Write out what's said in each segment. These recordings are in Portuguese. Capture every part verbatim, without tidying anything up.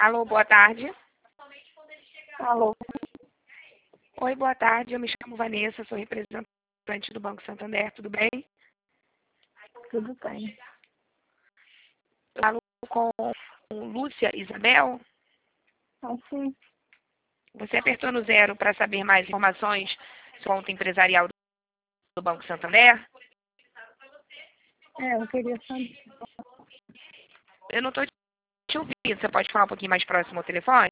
Alô, boa tarde. Alô, Oi, boa tarde. Eu me chamo Vanessa, sou representante do Banco Santander, tudo bem? tudo bem? Falo com Lúcia Isabel. Assim, Você apertou no zero para saber mais informações sobre a conta empresarial do Banco Santander? é, eu queria saber Eu não estou te ouvindo. Você pode falar um pouquinho mais próximo ao telefone?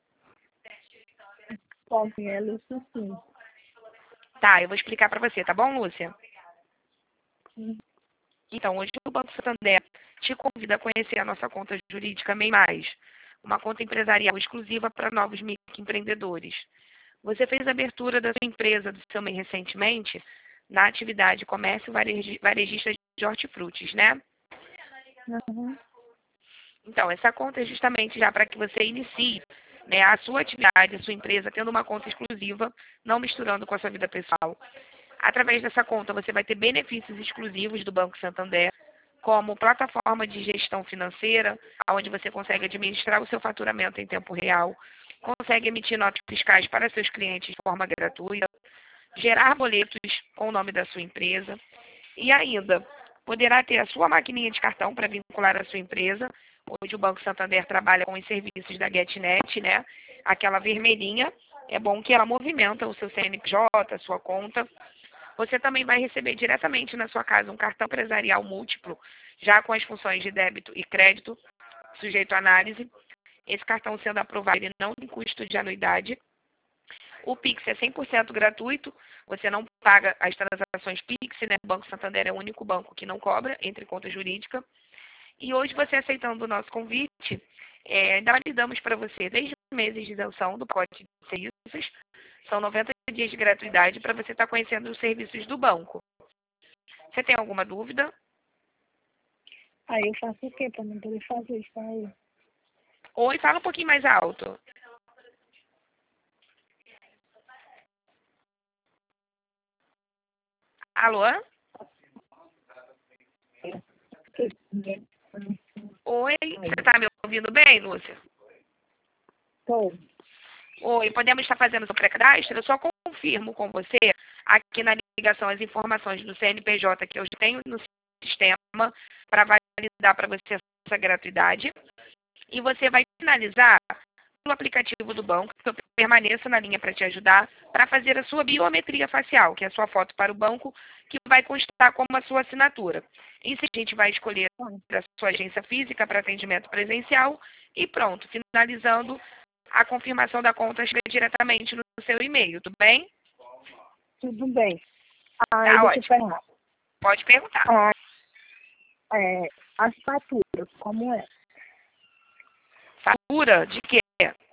qual que é, Lúcia, sim. Tá, eu vou explicar para você, tá bom, Lúcia? Sim. Então, hoje o Banco Santander te convida a conhecer a nossa conta jurídica MEI Mais, uma conta empresarial exclusiva para novos microempreendedores. Você fez a abertura da sua empresa, do seu MEI recentemente, na atividade comércio varegi- varejista de hortifrutis, né? Uhum. Então, essa conta é justamente já para que você inicie, né, a sua atividade, a sua empresa, tendo uma conta exclusiva, não misturando com a sua vida pessoal. Através dessa conta, você vai ter benefícios exclusivos do Banco Santander, como plataforma de gestão financeira, onde você consegue administrar o seu faturamento em tempo real, consegue emitir notas fiscais para seus clientes de forma gratuita, gerar boletos com o nome da sua empresa e ainda poderá ter a sua maquininha de cartão para vincular a sua empresa. Hoje o Banco Santander trabalha com os serviços da GetNet, né? Aquela vermelhinha. É bom que ela movimenta o seu C N P J, a sua conta. Você também vai receber diretamente na sua casa um cartão empresarial múltiplo, já com as funções de débito e crédito, sujeito à análise. Esse cartão sendo aprovado, ele não tem custo de anuidade. O Pix é cem por cento gratuito, você não paga as transações Pix, né? O Banco Santander é o único banco que não cobra entre conta jurídica. E hoje, você aceitando o nosso convite, é, ainda validamos para você desde meses de isenção do pacote de serviços, são noventa dias de gratuidade para você estar conhecendo os serviços do banco. Você tem alguma dúvida? Aí eu faço o quê para não poder fazer isso aí? Oi, fala um pouquinho mais alto. Alô? Oi, você está me ouvindo bem, Lúcia? Tô. Oi, podemos estar fazendo o seu pré-cadastro? Eu só confirmo com você aqui na ligação as informações do C N P J que eu tenho no sistema para validar para você essa gratuidade. E você vai finalizar no aplicativo do banco, que eu permaneço na linha para te ajudar, para fazer a sua biometria facial, que é a sua foto para o banco, que vai constar como a sua assinatura. Isso a gente vai escolher a sua agência física para atendimento presencial e pronto, finalizando a confirmação da conta chega diretamente no seu e-mail, tudo bem? Tudo bem. Aí Tá deixa eu ótimo. perguntar. Pode perguntar. Ah, é, as faturas, como é? Fatura de quê?